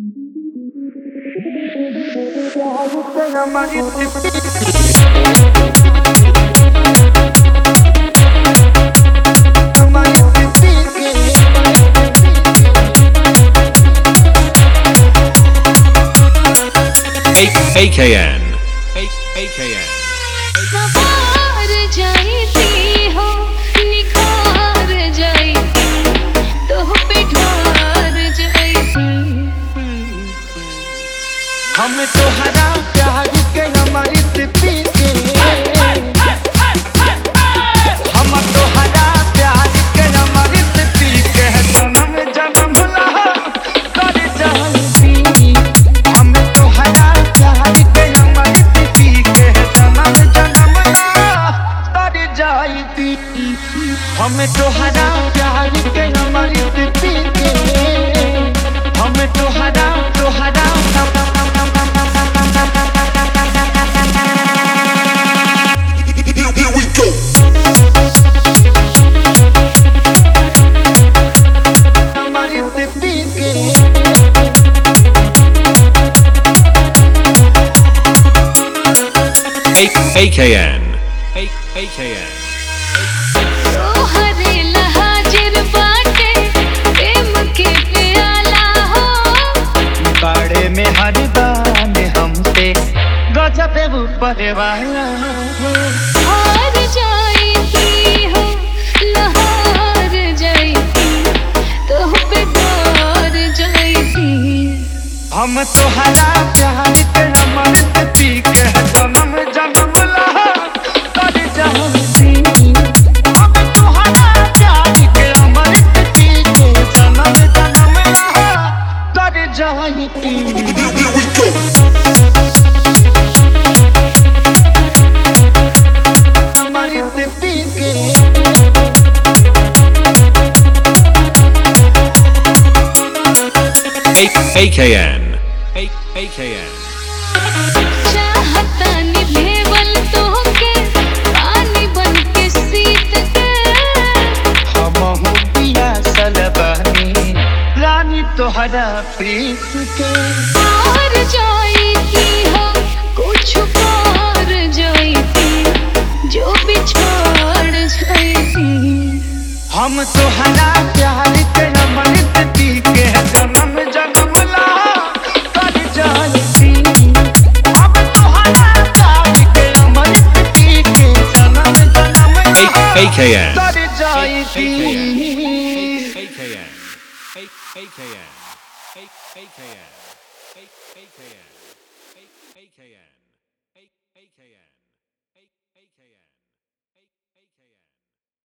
AKN सवार जाती हो निखार जाती तो पे ढार जाती हम तोहरा प्यार के हमारी सिपी के हम तोहरा प्यार के हमारी सिपी के जन्म जन्म ला कर जाती हम तोहरा प्यार के हमारी सिपी के जन्म जन्म ला कर जाती हम तोहरा प्यार के हमारी सिपी के हम तोहरा तोहरा AKN तोहरे लहाजिर बाटे प्रेम के प्याला हो बाड़े में हर दान हमसे गजब ऊपर वाला हार जाती हो लहार जाती तो पे ढार जाती हम तोहरा प्यार के हमारे से पी के जन्म जन्म ला कर जाती हम तोहरा प्यार के हमारे से पी के जन्म जन्म ला कर जाती हमारे से पी के AKN चाहता निभेवल तोहके पानी बन के सीत के हम पियासल बानी रानी तोहरा प्रीत के हार जाती हो कुछ पार जाती जो बिछाड़ जाती हम तोहरा प्यार के हमारे से पी के जन्म जन्म ला कर जाती हम तोहरा प्यार के हमारे से पी के जन्म जन्म ला AKN कर जाती AKN